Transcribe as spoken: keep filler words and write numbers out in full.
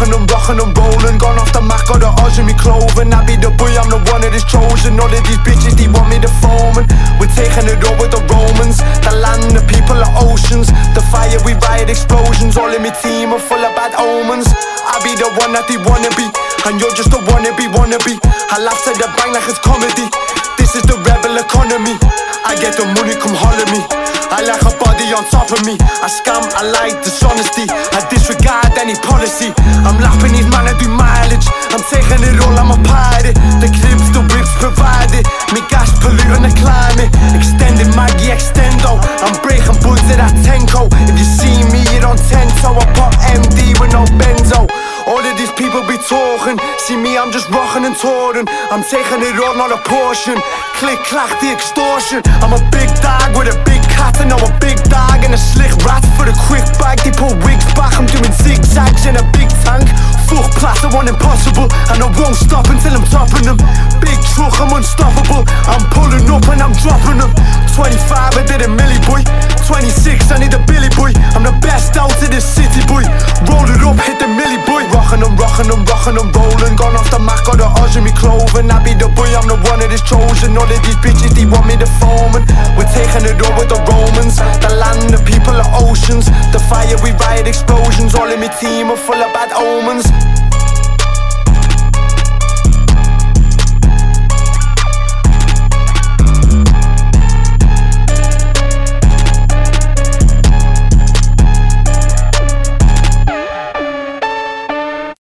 rocking them, rocking them, rolling. Gone off the Mac, got the Oz in me clothing. I be the boy, I'm the one that is chosen. All of these bitches, they want me to foaming. We're taking it over the Romans. The land, the people, the oceans. The fire, we riot explosions. All in me team are full of bad omens. I be the one that they wanna be, and you're just a wannabe, wannabe. I laugh to the bank like it's comedy. This is the rebel economy. I get the money, come holler me. I like a body on top of me. I scam, I like dishonesty. I disregard any policy. I'm laughing these man, I do mileage. I'm taking it all, I'm a pirate. The clips, the whips provided. Me gas polluting the climate. Extended Maggie Extendo. I'm breaking buds at that Tenko. If you see me, you don't Tento. I pop M D with no benzo. All of these people be talking. See me, I'm just rocking and touring. I'm taking it all, not a portion. Click, clack, the extortion. I'm a big dog with a big cat. And I'm a big dog and a slick rat for the quick bag. They put wigs back, I'm doing zigzags in a big tank. Fuck class, I want impossible, and I won't stop until I'm topping them. Big truck, I'm unstoppable. I'm pulling up and I'm dropping them. Twenty-five, I did a milli boy. Twenty-six, I need a Billy boy. I'm the best out of this city boy. Roll it up, hit the milli boy. Rocking them, rocking them, rocking them, rolling. Gone off the Mac, got the Oz in me clothing. I be the boy, I'm the one that is chosen. All of these bitches, they want me to foaming. We're taking it over the Romans. The land, the people, the oceans. The fire, we riot explosions. All in me team are full of bad omens.